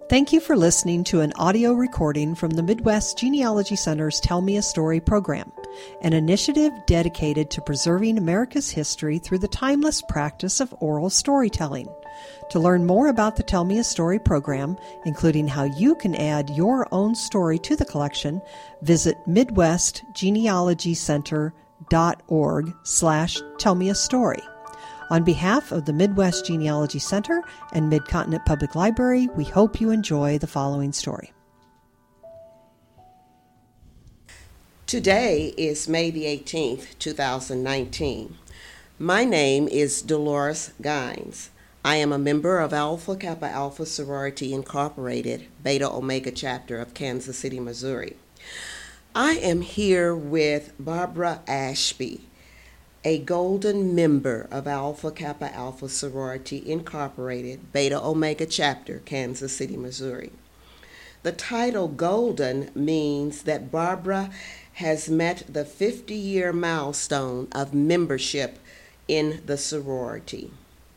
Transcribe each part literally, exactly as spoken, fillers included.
Thank you for listening to an audio recording from the Midwest Genealogy Center's Tell Me a Story program, an initiative dedicated to preserving America's history through the timeless practice of oral storytelling. To learn more about the Tell Me a Story program, including how you can add your own story to the collection, visit midwestgenealogycenter.org slash tell me a story. On behalf of the Midwest Genealogy Center and Mid-Continent Public Library, we hope you enjoy the following story. Today is May the eighteenth, two thousand nineteen. My name is Dolores Gines. I am a member of Alpha Kappa Alpha Sorority Incorporated, Beta Omega chapter of Kansas City, Missouri. I am here with Barbara Ashby, a golden member of Alpha Kappa Alpha Sorority Incorporated, Beta Omega chapter, Kansas City, Missouri. The title Golden means that Barbara has met the fifty-year milestone of membership in the sorority.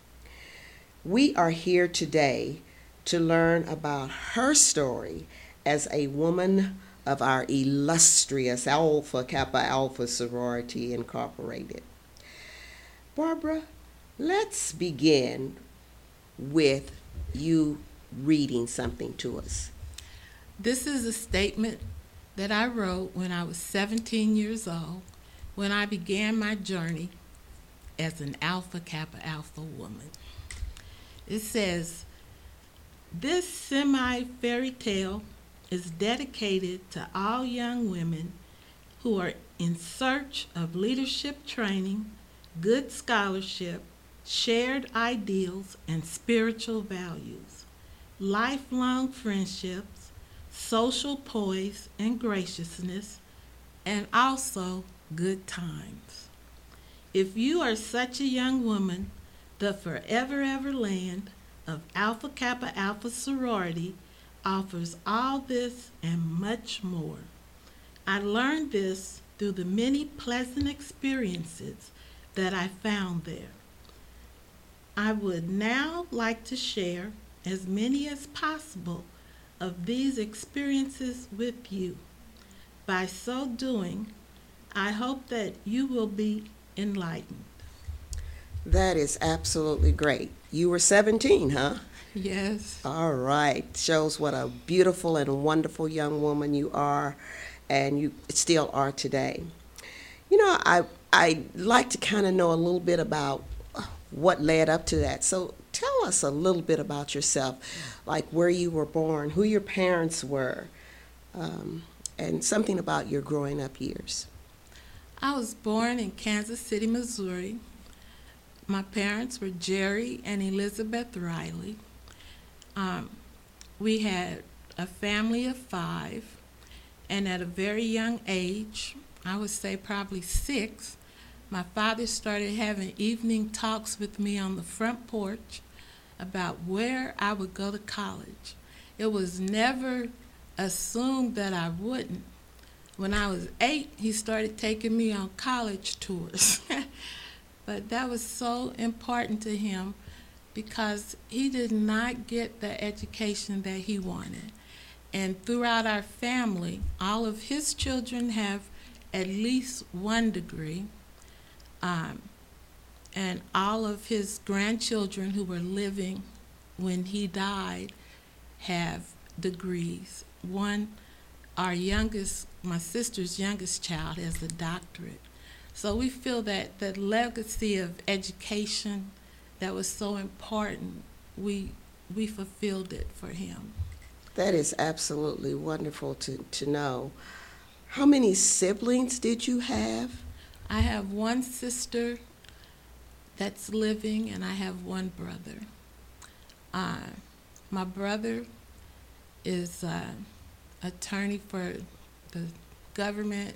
We are here today to learn about her story as a woman of our illustrious Alpha Kappa Alpha Sorority Incorporated. Barbara, let's begin with you reading something to us. This is a statement that I wrote when I was seventeen years old, when I began my journey as an Alpha Kappa Alpha woman. It says, "This semi-fairy tale is dedicated to all young women who are in search of leadership training, good scholarship, shared ideals, and spiritual values, lifelong friendships, social poise and graciousness, and also good times. If you are such a young woman, the Forever Ever Land of Alpha Kappa Alpha Sorority offers all this and much more. I learned this through the many pleasant experiences that I found there. I would now like to share as many as possible of these experiences with you. By so doing, I hope that you will be enlightened." That is absolutely great. You were seventeen, huh? Yes. All right. Shows what a beautiful and wonderful young woman you are, and you still are today. You know, I I'd like to kind of know a little bit about what led up to that. So tell us a little bit about yourself, like where you were born, who your parents were, um, and something about your growing up years. I was born in Kansas City, Missouri. My parents were Jerry and Elizabeth Riley. Um, we had a family of five, and at a very young age, I would say probably six, my father started having evening talks with me on the front porch about where I would go to college. It was never assumed that I wouldn't. When I was eight, he started taking me on college tours. But that was so important to him because he did not get the education that he wanted. And throughout our family, all of his children have at least one degree. Um, and all of his grandchildren who were living when he died have degrees. One, our youngest, my sister's youngest child has a doctorate. So we feel that the legacy of education that was so important, we we fulfilled it for him. That is absolutely wonderful to, to know. How many siblings did you have? I have one sister that's living, and I have one brother. Uh, my brother is an attorney for the government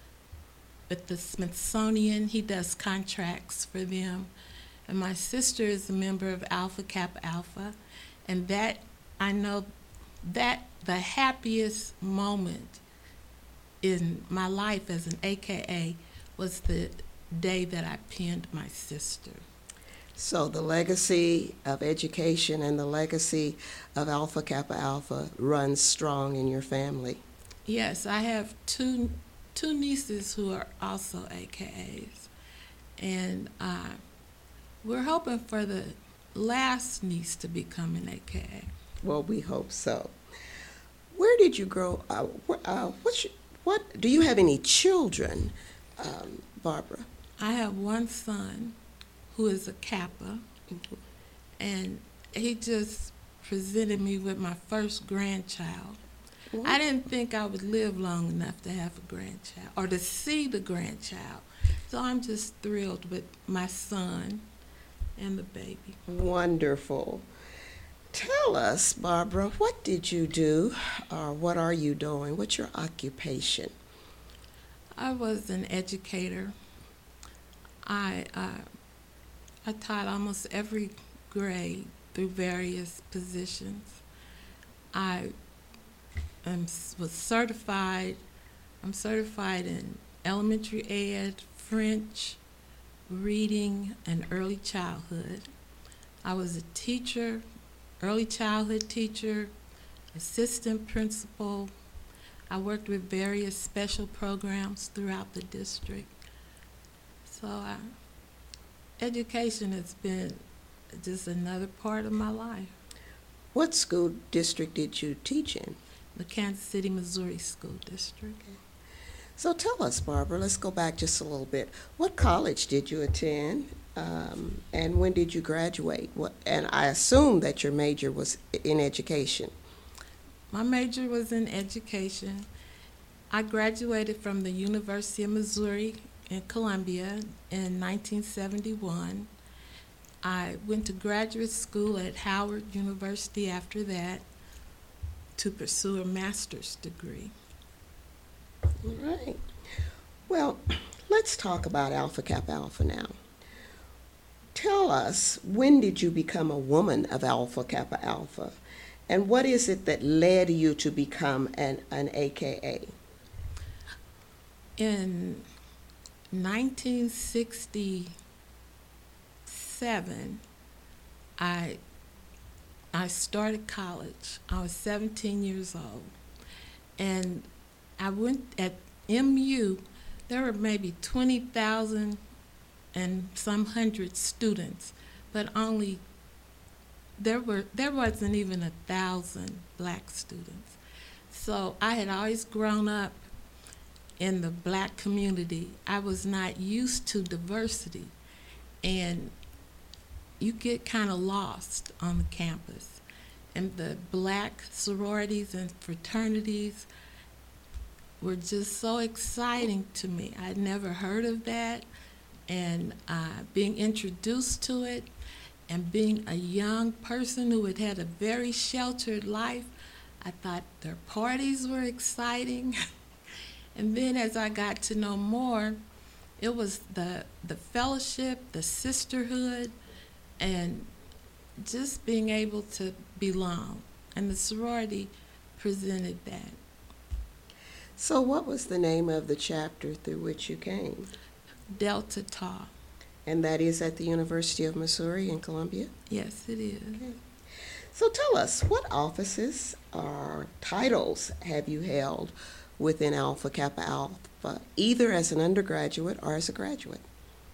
with the Smithsonian. He does contracts for them. And my sister is a member of Alpha Kappa Alpha. And that, I know that the happiest moment in my life as an A K A was the day that I pinned my sister. So the legacy of education and the legacy of Alpha Kappa Alpha runs strong in your family. Yes, I have two two nieces who are also A K As, and uh, we're hoping for the last niece to become an A K A. Well, we hope so. Where did you grow up? Uh, uh, what's your, what, do you have any children, um, Barbara? I have one son who is a Kappa, Mhm. and he just presented me with my first grandchild. Mhm. I didn't think I would live long enough to have a grandchild or to see the grandchild. So I'm just thrilled with my son and the baby. Wonderful. Tell us, Barbara, what did you do, or what are you doing? What's your occupation? I was an educator. I uh, I taught almost every grade through various positions. I am, was certified. I'm certified in elementary ed, French, reading, and early childhood. I was a teacher, early childhood teacher, assistant principal. I worked with various special programs throughout the district. So uh, education has been just another part of my life. What school district did you teach in? The Kansas City, Missouri School District. So tell us, Barbara, let's go back just a little bit. What college did you attend, um, and when did you graduate? What, and I assume that your major was in education. My major was in education. I graduated from the University of Missouri in Columbia in nineteen seventy-one. I went to graduate school at Howard University after that to pursue a master's degree. All right. Well, let's talk about Alpha Kappa Alpha now. Tell us, when did you become a woman of Alpha Kappa Alpha? And what is it that led you to become an, an A K A? In nineteen sixty-seven, I I started college. I was seventeen years old. And I went at M U, there were maybe twenty thousand and some hundred students, but only there were there wasn't even a thousand black students. So I had always grown up in the black community. I was not used to diversity, and you get kind of lost on the campus. And the black sororities and fraternities were just so exciting to me. I'd never heard of that, and uh, being introduced to it, and being a young person who had had a very sheltered life, I thought their parties were exciting. And then as I got to know more, it was the the fellowship, the sisterhood, and just being able to belong. And the sorority presented that. So what was the name of the chapter through which you came? Delta Tau. And that is at the University of Missouri in Columbia? Yes, it is. Okay. So tell us, what offices or titles have you held within Alpha Kappa Alpha, either as an undergraduate or as a graduate?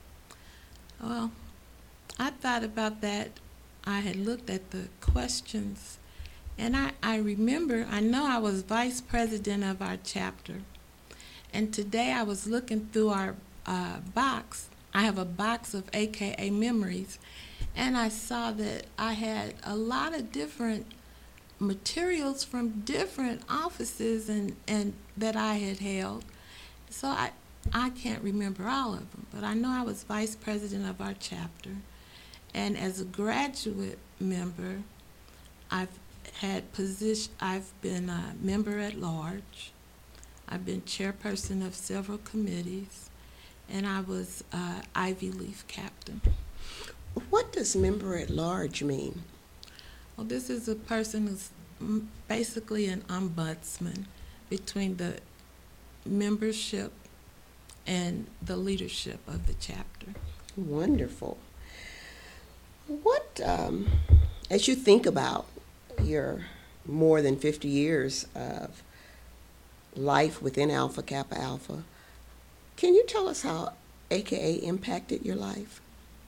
Well, I thought about that. I had looked at the questions, and I, I remember, I know I was vice president of our chapter, and today I was looking through our uh, box. I have a box of A K A memories, and I saw that I had a lot of different materials from different offices and, and that I had held. So I, I can't remember all of them, but I know I was vice president of our chapter. And as a graduate member, I've had position. I've been a member at large. I've been chairperson of several committees, and I was uh, Ivy Leaf captain. What does member at large mean? Well, this is a person who's m- basically an ombudsman between the membership and the leadership of the chapter. Wonderful. What, um, as you think about your more than fifty years of life within Alpha Kappa Alpha, can you tell us how A K A impacted your life?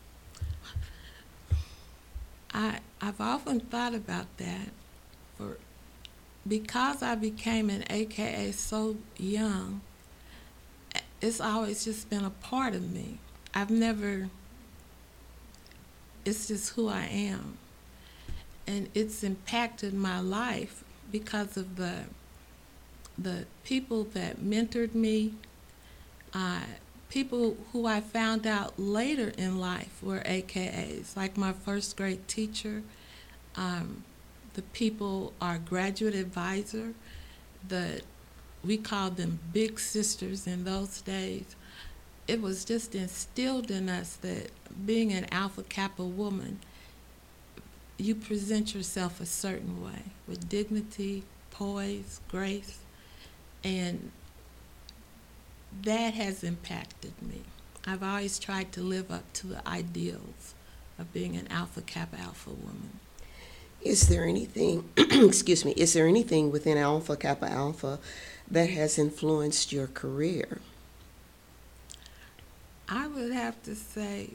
I, I've often thought about that. For because I became an A K A so young, it's always just been a part of me. I've never, it's just who I am. And it's impacted my life because of the the people that mentored me, uh, people who I found out later in life were A K As, like my first grade teacher, um, the people, our graduate advisor, the we called them big sisters in those days. It was just instilled in us that being an Alpha Kappa woman, you present yourself a certain way with dignity, poise, grace, and that has impacted me. I've always tried to live up to the ideals of being an Alpha Kappa Alpha woman. Is there anything, excuse me, is there anything within Alpha Kappa Alpha that has influenced your career? I would have to say,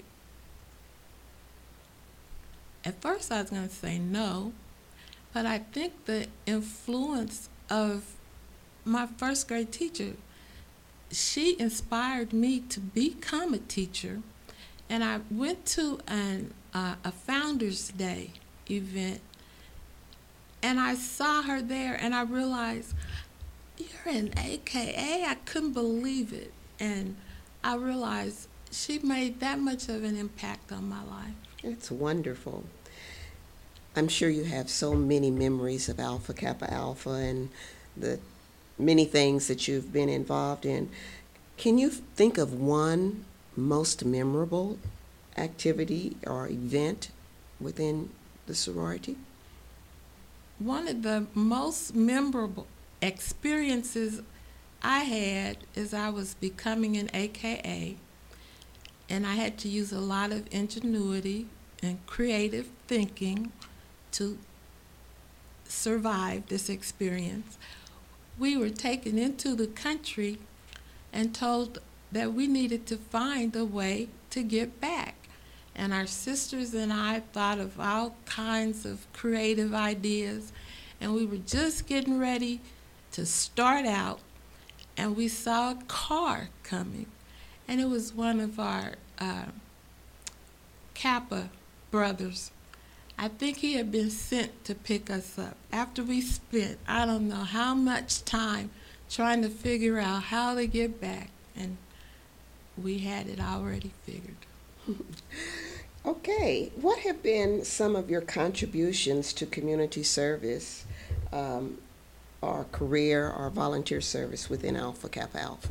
at first I was going to say no, but I think the influence of my first grade teacher, she inspired me to become a teacher. And I went to an, uh, a Founders Day event, and I saw her there, and I realized, you're an A K A? I couldn't believe it. And I realized she made that much of an impact on my life. It's wonderful. I'm sure you have so many memories of Alpha Kappa Alpha and the many things that you've been involved in. Can you think of one most memorable activity or event within the sorority? One of the most memorable experiences I had is I was becoming an A K A, and I had to use a lot of ingenuity and creative thinking to survive this experience. We were taken into the country and told that we needed to find a way to get back. And our sisters and I thought of all kinds of creative ideas, and we were just getting ready to start out, and we saw a car coming, and it was one of our uh, Kappa brothers. I think he had been sent to pick us up after we spent I don't know how much time trying to figure out how to get back, and we had it already figured. Okay, what have been some of your contributions to community service, um, or career or volunteer service within Alpha Kappa Alpha?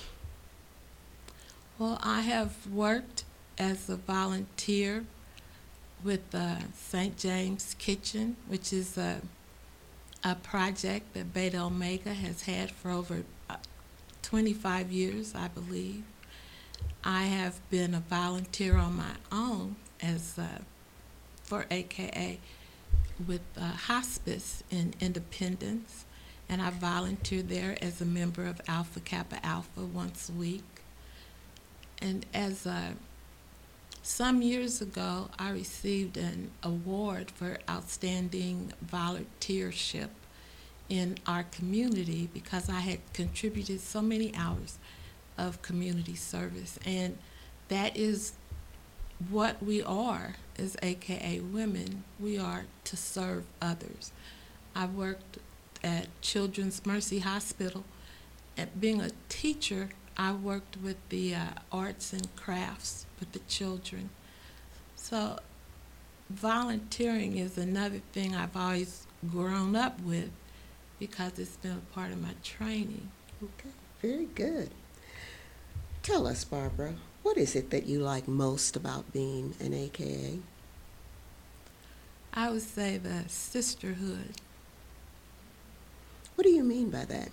Well, I have worked as a volunteer with uh, Saint James Kitchen, which is a, a project that Beta Omega has had for over uh, twenty-five years, I believe. I have been a volunteer on my own as uh, for A K A with uh, hospice in Independence, and I volunteer there as a member of Alpha Kappa Alpha once a week. And as a Some years ago, I received an award for outstanding volunteership in our community because I had contributed so many hours of community service. And that is what we are as A K A women. We are to serve others. I worked at Children's Mercy Hospital. At being a teacher, I worked with the uh, arts and crafts with the children. So volunteering is another thing I've always grown up with because it's been a part of my training. Okay, very good. Tell us, Barbara, what is it that you like most about being an A K A? I would say the sisterhood. What do you mean by that?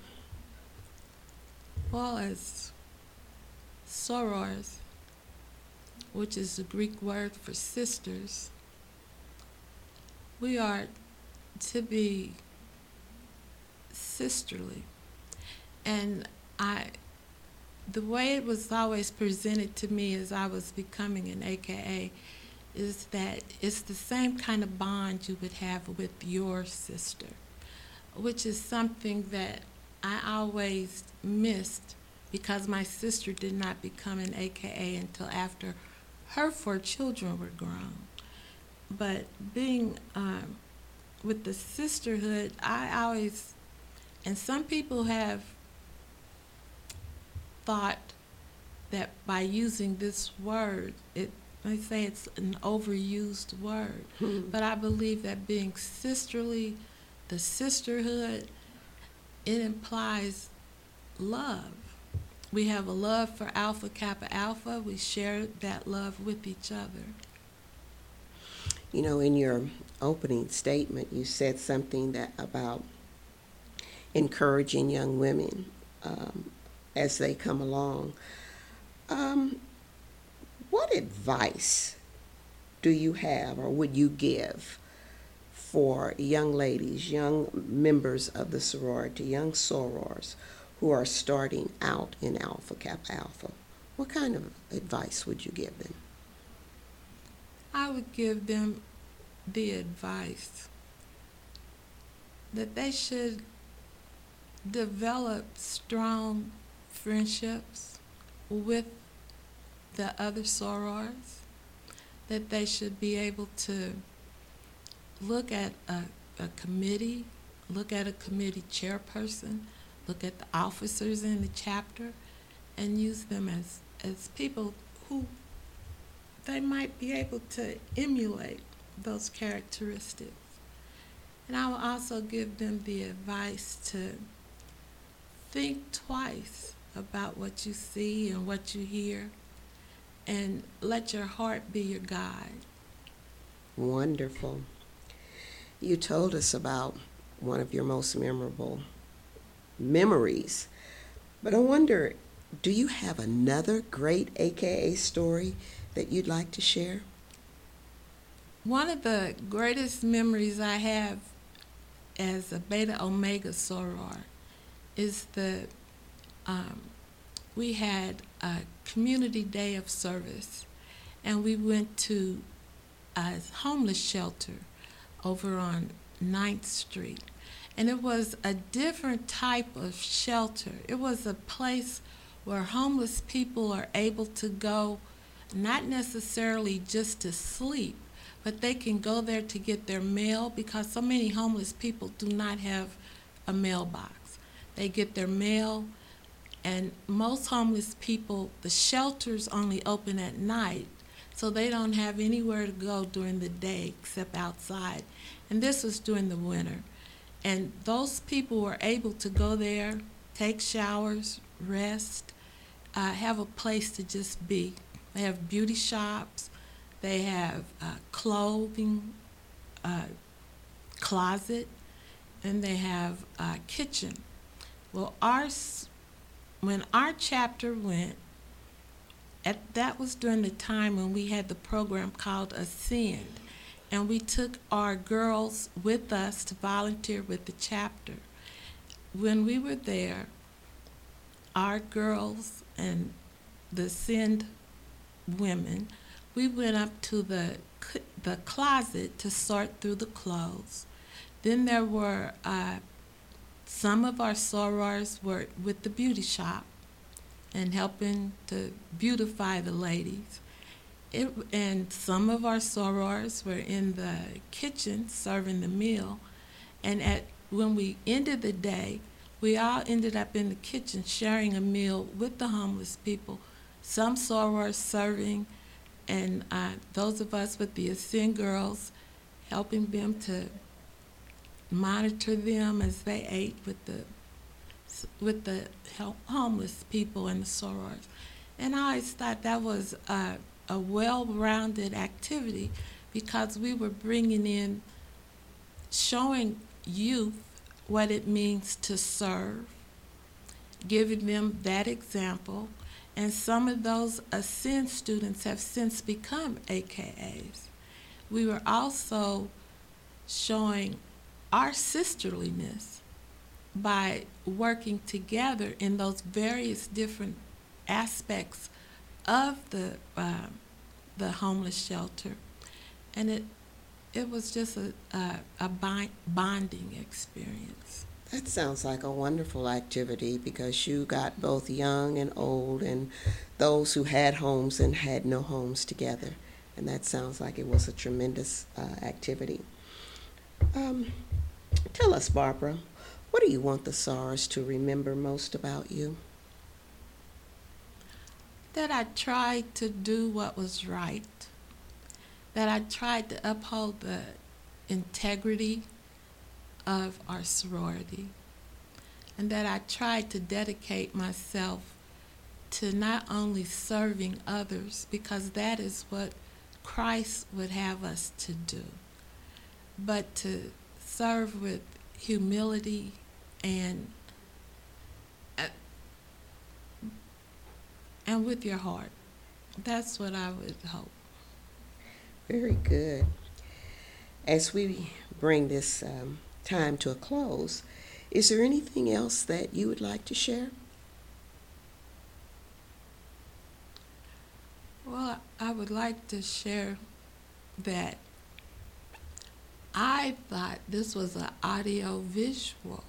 Well, as sorors, which is the Greek word for sisters, we are to be sisterly. And I, the way it was always presented to me as I was becoming an A K A is that it's the same kind of bond you would have with your sister, which is something that I always missed because my sister did not become an A K A until after her four children were grown. But being um, with the sisterhood, I always, and some people have thought that by using this word, it they say it's an overused word. Hmm. But I believe that being sisterly, the sisterhood, it implies love. We have a love for Alpha Kappa Alpha. We share that love with each other. You know, in your opening statement, you said something that about encouraging young women um, as they come along. Um, what advice do you have or would you give for young ladies, young members of the sorority, young sorors who are starting out in Alpha Kappa Alpha? What kind of advice would you give them? I would give them the advice that they should develop strong friendships with the other sorors, that they should be able to look at a, a committee, look at a committee chairperson, look at the officers in the chapter, and use them as, as people who they might be able to emulate those characteristics. And I will also give them the advice to think twice about what you see and what you hear, and let your heart be your guide. Wonderful. You told us about one of your most memorable memories, but I wonder, do you have another great A K A story that you'd like to share? One of the greatest memories I have as a Beta Omega soror is the, um, we had a community day of service, and we went to a homeless shelter over on ninth street. And it was a different type of shelter. It was a place where homeless people are able to go, not necessarily just to sleep, but they can go there to get their mail, because so many homeless people do not have a mailbox. They get their mail, and most homeless people, the shelters only open at night, so they don't have anywhere to go during the day except outside. And this was during the winter. And those people were able to go there, take showers, rest, uh, have a place to just be. They have beauty shops, they have uh, clothing, uh, closet, and they have a kitchen. Well, ours, when our chapter went, at, that was during the time when we had the program called Ascend, and we took our girls with us to volunteer with the chapter. When we were there, our girls and the Ascend women, we went up to the the closet to sort through the clothes. Then there were uh, some of our sorors were with the beauty shop and helping to beautify the ladies. It, and some of our sorors were in the kitchen serving the meal. And at when we ended the day, we all ended up in the kitchen sharing a meal with the homeless people. Some sorors serving, and uh, those of us with the Ascend girls helping them to monitor them as they ate with the with the homeless people and the sorors. And I always thought that was a, a well-rounded activity, because we were bringing in, showing youth what it means to serve, giving them that example. And some of those Ascend students have since become A K As. We were also showing our sisterliness by working together in those various different aspects of the uh, the homeless shelter, and it it was just a a, a bonding experience. That sounds like a wonderful activity because you got both young and old and those who had homes and had no homes together. And that sounds like it was a tremendous uh, activity. Um, tell us, Barbara, what do you want the S A R S to remember most about you? That I tried to do what was right, that I tried to uphold the integrity of our sorority, and that I tried to dedicate myself to not only serving others, because that is what Christ would have us to do, but to serve with humility and uh, and with your heart. That's what I would hope. Very good. As we bring this um, time to a close, is there anything else that you would like to share? Well, I would like to share that I thought this was an audio-visual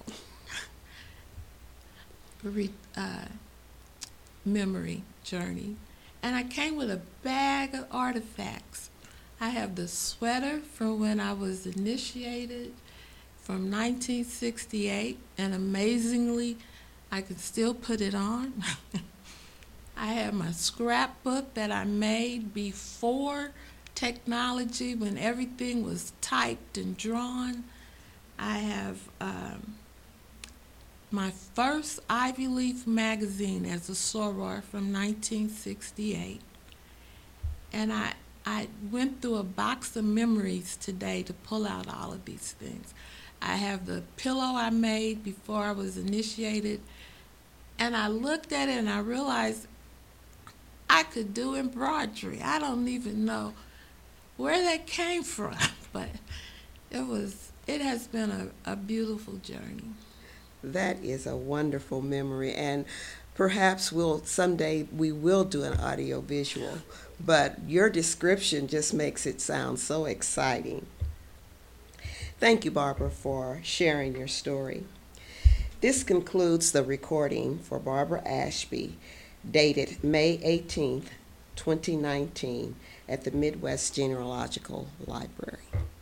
re- uh, memory journey, and I came with a bag of artifacts. I have the sweater from when I was initiated from nineteen sixty-eight, and amazingly, I can still put it on. I have my scrapbook that I made before technology, when everything was typed and drawn. I have um, my first Ivy Leaf magazine as a soror from nineteen sixty-eight. And I, I went through a box of memories today to pull out all of these things. I have the pillow I made before I was initiated, and I looked at it and I realized I could do embroidery. I don't even know where that came from, but it was, it has been a, a beautiful journey. That is a wonderful memory, and perhaps we'll someday we will do an audio visual, but your description just makes it sound so exciting. Thank you, Barbara, for sharing your story. This concludes the recording for Barbara Ashby, dated May eighteenth, twenty nineteen, at the Midwest Genealogical Library.